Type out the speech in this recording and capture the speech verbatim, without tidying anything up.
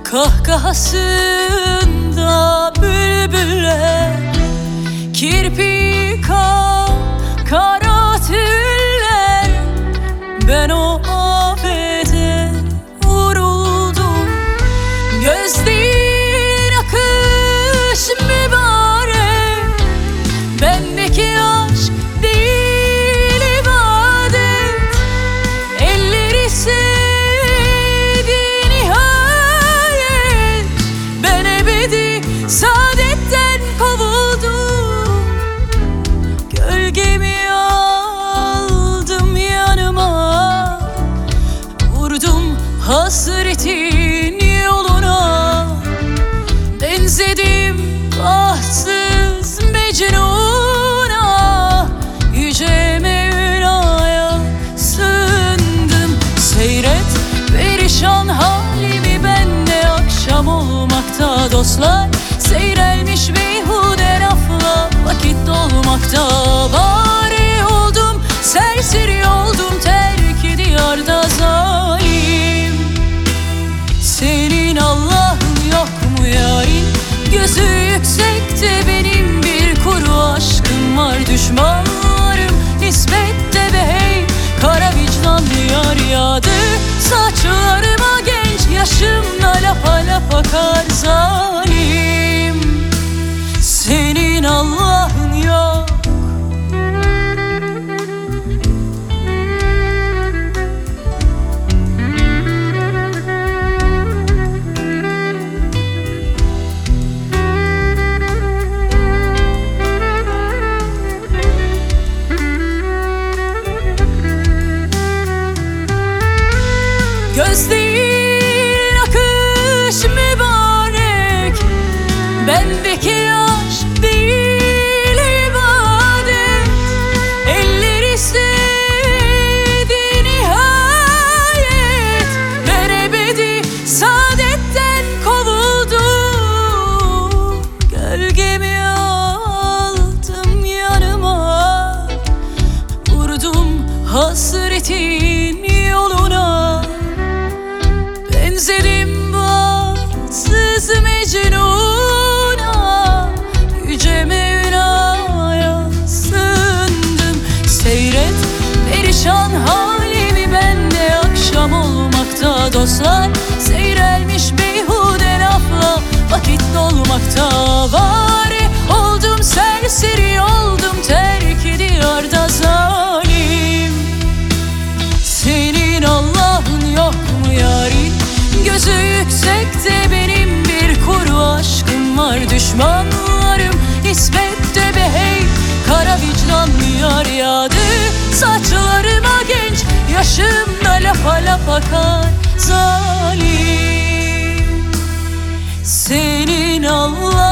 kahkahasında bülbüller, kirpi kal, kara tüller. Ben o afete vuruldum. Gözlerin akış mübarek, bendeki aşk değil ibadet. Elleri sevdi nihayet, ben ebedi saadetten kovuldum. Gölgemi aldım yanıma, vurdum hasretin yoluna. Benzedim bahtsız Mecnun'a, yüce Mevla'ya sığındım. Seyret perişan halimi, bende akşam olmakta dostlar. Seyrelmiş beyhude lafla vakit dolmakta. Bari oldum, serseri oldum, terk diyarda zalim. Senin Allah'ın yok mu yarim? Gözü yüksekte benim bir kuru aşkım var. Düşmanlarım nispette be hey, kara vicdanlı yar yağdı. Saçlarıma genç yaşımda lapa lapa akar zalim. Senin Allah'ın yok. Gözlerin akış mübarek, bendeki aşk değil ibadet. Elleri sevdi nihayet, ben ebedi saadetten kovuldum. Gölgemi aldım yanıma, vurdum hasretin yoluna. Benzedim bahtsız Mecnun'a, yüce Mevla'ya sığındım. Seyret perişan halimi, bende akşam olmakta dostlar. Seyrelmiş beyhude lafla vakit dolmakta. Bari oldum, serseri oldum, terk diyarda zalim. Senin Allah'ın yok mu yarim? Gözü yüksekte benim bir kuru aşkım var. Düşmanlarım nispette be hey, kara vicdanlı yar yağdı. Saçlarıma genç yaşımda lapa lapa akar zalim. Senin Allah